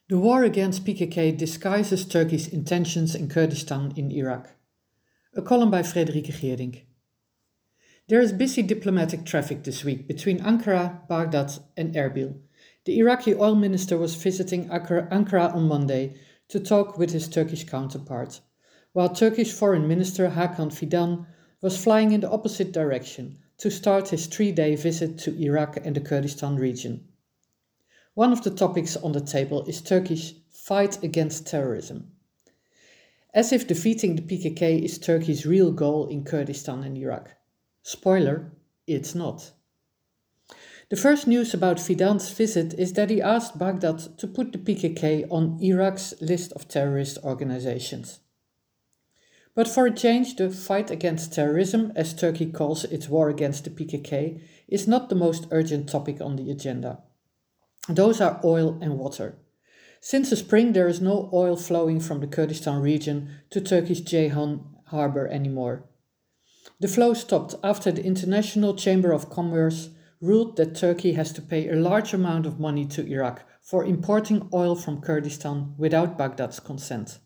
The war against PKK disguises Turkey's intentions in Kurdistan in Iraq. A column by Frederike Geerdink. There is busy diplomatic traffic this week between Ankara, Baghdad, and Erbil. The Iraqi oil minister was visiting Ankara on Monday to talk with his Turkish counterpart, while Turkish Foreign Minister Hakan Fidan was flying in the opposite direction to start his 3-day visit to Iraq and the Kurdistan region. One of the topics on the table is Turkey's fight against terrorism. As if defeating the PKK is Turkey's real goal in Kurdistan and Iraq. Spoiler, it's not. The first news about Fidan's visit is that he asked Baghdad to put the PKK on Iraq's list of terrorist organizations. But for a change, the fight against terrorism, as Turkey calls its war against the PKK, is not the most urgent topic on the agenda. Those are oil and water. Since the spring, there is no oil flowing from the Kurdistan region to Turkey's Ceyhan harbor anymore. The flow stopped after the International Chamber of Commerce ruled that Turkey has to pay a large amount of money to Iraq for importing oil from Kurdistan without Baghdad's consent.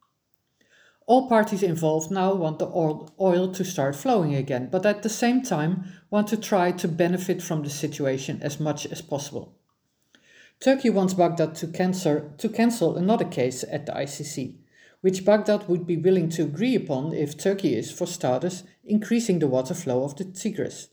All parties involved now want the oil to start flowing again, but at the same time want to try to benefit from the situation as much as possible. Turkey wants Baghdad to cancel another case at the ICC, which Baghdad would be willing to agree upon if Turkey is, for starters, increasing the water flow of the Tigris.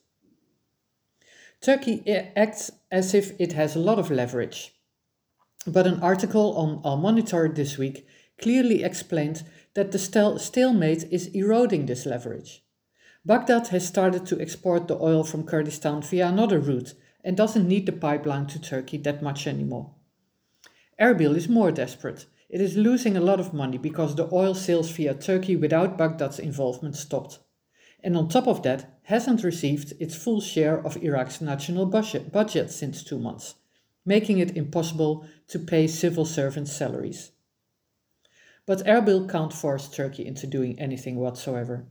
Turkey acts as if it has a lot of leverage, but an article on Al Monitor this week clearly explained that the stalemate is eroding this leverage. Baghdad has started to export the oil from Kurdistan via another route and doesn't need the pipeline to Turkey that much anymore. Erbil is more desperate. It is losing a lot of money because the oil sales via Turkey without Baghdad's involvement stopped. And on top of that, hasn't received its full share of Iraq's national budget since 2 months, making it impossible to pay civil servants' salaries. But Erbil can't force Turkey into doing anything whatsoever.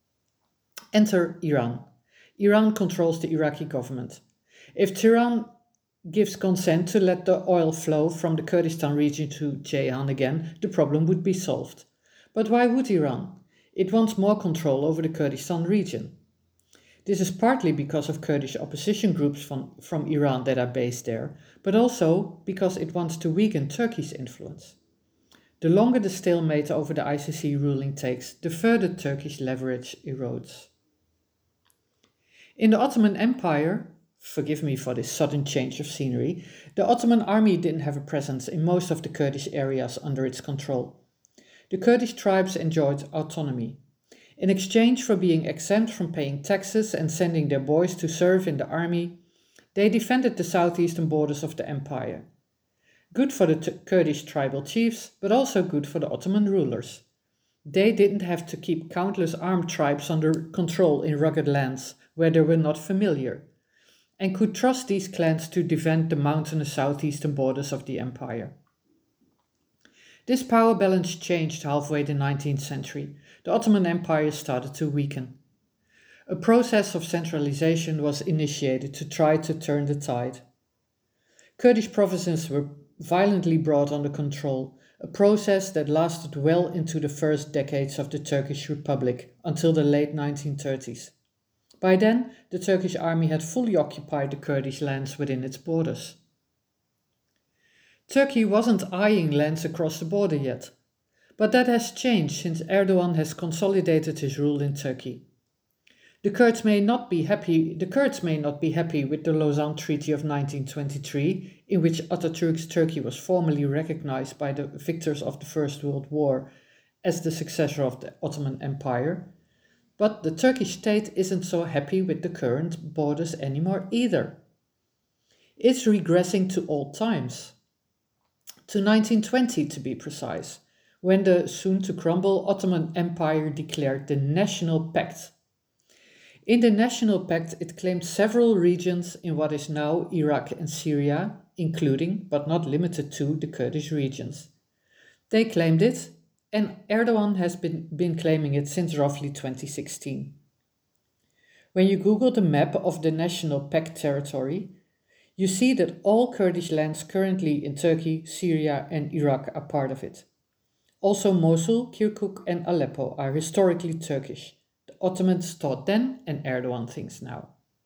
Enter Iran. Iran controls the Iraqi government. If Tehran gives consent to let the oil flow from the Kurdistan region to Ceyhan again, the problem would be solved. But why would Iran? It wants more control over the Kurdistan region. This is partly because of Kurdish opposition groups from Iran that are based there, but also because it wants to weaken Turkey's influence. The longer the stalemate over the ICC ruling takes, the further Turkish leverage erodes. In the Ottoman Empire, forgive me for this sudden change of scenery, the Ottoman army didn't have a presence in most of the Kurdish areas under its control. The Kurdish tribes enjoyed autonomy. In exchange for being exempt from paying taxes and sending their boys to serve in the army, they defended the southeastern borders of the empire. Good for the Kurdish tribal chiefs, but also good for the Ottoman rulers. They didn't have to keep countless armed tribes under control in rugged lands where they were not familiar, and could trust these clans to defend the mountainous southeastern borders of the empire. This power balance changed halfway the 19th century. The Ottoman Empire started to weaken. A process of centralization was initiated to try to turn the tide. Kurdish provinces were violently brought under control, a process that lasted well into the first decades of the Turkish Republic until the late 1930s. By then, the Turkish army had fully occupied the Kurdish lands within its borders. Turkey wasn't eyeing lands across the border yet, but that has changed since Erdogan has consolidated his rule in Turkey. The Kurds may not be happy with the Lausanne Treaty of 1923, in which Atatürk's Turkey was formally recognized by the victors of the First World War as the successor of the Ottoman Empire. But the Turkish state isn't so happy with the current borders anymore either. It's regressing to old times. To 1920 to be precise, when the soon-to-crumble Ottoman Empire declared the National Pact. In the National Pact, it claimed several regions in what is now Iraq and Syria, including, but not limited to, the Kurdish regions. They claimed it, and Erdogan has been claiming it since roughly 2016. When you Google the map of the National Pact territory, you see that all Kurdish lands currently in Turkey, Syria, and Iraq are part of it. Also, Mosul, Kirkuk, and Aleppo are historically Turkish. The Ottomans thought then, and Erdogan thinks now.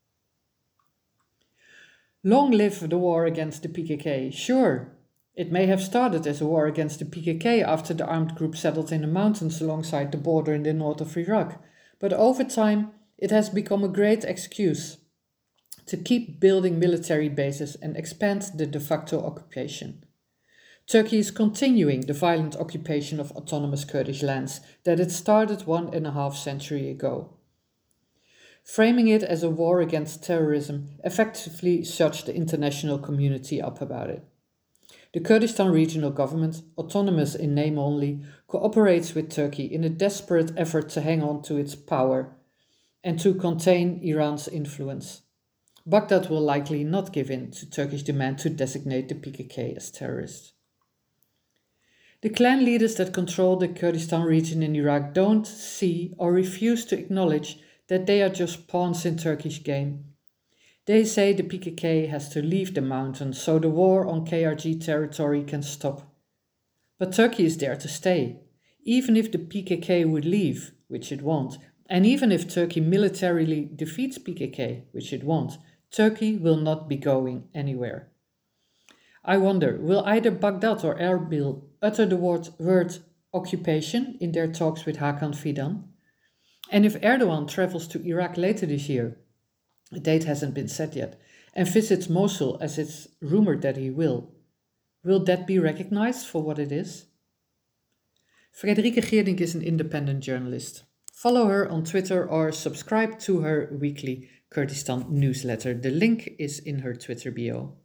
Long live the war against the PKK. Sure, it may have started as a war against the PKK after the armed group settled in the mountains alongside the border in the north of Iraq, but over time it has become a great excuse to keep building military bases and expand the de facto occupation. Turkey is continuing the violent occupation of autonomous Kurdish lands that it started 1.5 centuries ago. Framing it as a war against terrorism effectively shut the international community up about it. The Kurdistan Regional Government, autonomous in name only, cooperates with Turkey in a desperate effort to hang on to its power and to contain Iran's influence. Baghdad will likely not give in to Turkish demand to designate the PKK as terrorists. The clan leaders that control the Kurdistan region in Iraq don't see or refuse to acknowledge that they are just pawns in Turkish game. They say the PKK has to leave the mountains so the war on KRG territory can stop. But Turkey is there to stay, even if the PKK would leave, which it won't, and even if Turkey militarily defeats PKK, which it won't, Turkey will not be going anywhere. I wonder, will either Baghdad or Erbil utter the word occupation in their talks with Hakan Fidan? And if Erdogan travels to Iraq later this year, a date hasn't been set yet, and visits Mosul as it's rumored that he will that be recognized for what it is? Frederike Geerdink is an independent journalist. Follow her on Twitter or subscribe to her weekly Kurdistan newsletter. The link is in her Twitter bio.